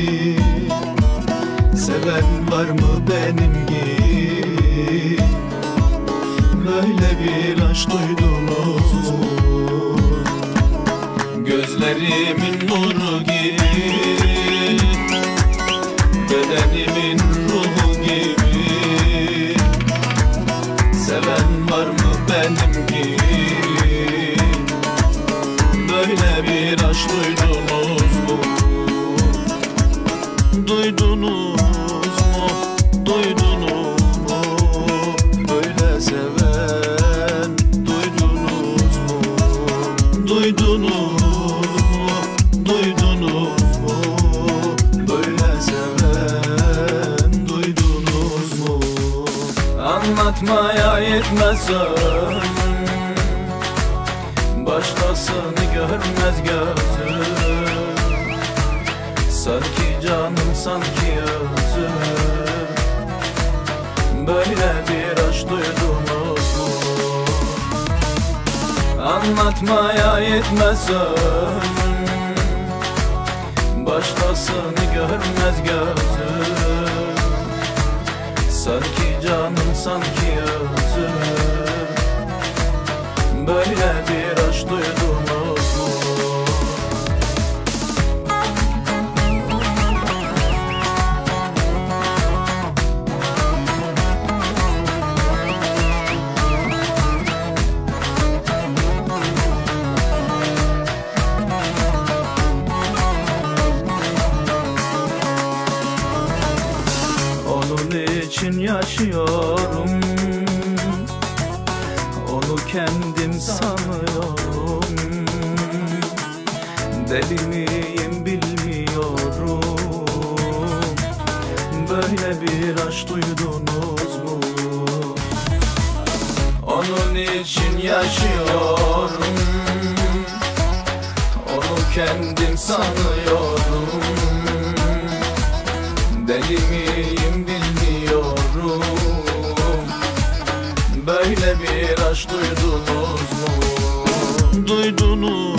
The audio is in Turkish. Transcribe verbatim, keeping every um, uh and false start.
Seven var mı benim gibi? Böyle bir aşk duydunuz mu? Gözlerimin nuru gibi, bedenimin ruhu gibi. Seven var mı benim gibi? Böyle bir aşk duydunuz mu? Duydunuz mu? Duydunuz mu? Böyle seven duydunuz mu? Duydunuz mu? Duydunuz mu? Böyle seven duydunuz mu? Anlatmaya yetmez sözüm, başkasını görmez gözüm. Sanki canım, sanki özüm, böyle bir aşk duydunuz mu? Anlatmaya yetmez sözüm, başkasını görmez gözüm. Sanki canım, sanki özüm, böyle bir aşk duydunuz mu? Onun için yaşıyorum, onu kendim sanıyorum. Deli miyim bilmiyorum, böyle bir aşk duydunuz mu? Onun için yaşıyorum, onu kendim sanıyorum. Deli miyim bilmiyorum, böyle bir aşk duydunuz mu? Duydunuz